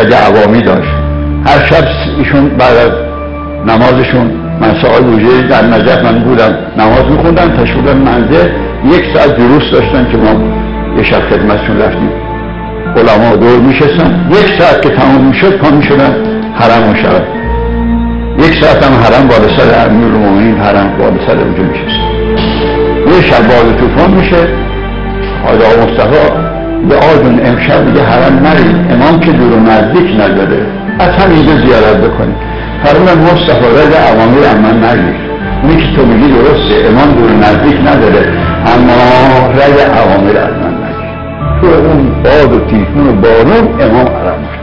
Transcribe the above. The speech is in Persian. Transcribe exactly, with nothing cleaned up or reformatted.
رگ عوامی داشت. هر شب ایشون بعد از نمازشون مسائل وجودی در نجف من بودم نماز میخوندن، تشریف منزل یک ساعت دروس داشتن که ما یه شب خدمتشون رفتیم، علما دور میشستن، یک ساعت که تمام میشد پا میشدن حرم و شب، یک ساعت هم حرم بالا سر امیرالمومنین حرم بالا سر اونجا میشستن. یه شب باد طوفان میشه، آقا مصطفی به آجون امشب دیگه حرم نرید، امام که دور و نزدیک نداره، از همینجا زیارت بکنید. فرمودن مصطفی رگ عوامی رو من نگیر، اونی که تو میگی درسته، امام دور و نزدیک نداره، اما رگ عوامی رو از من نگیر. تو اون باد و تیفون و بارون امام حرم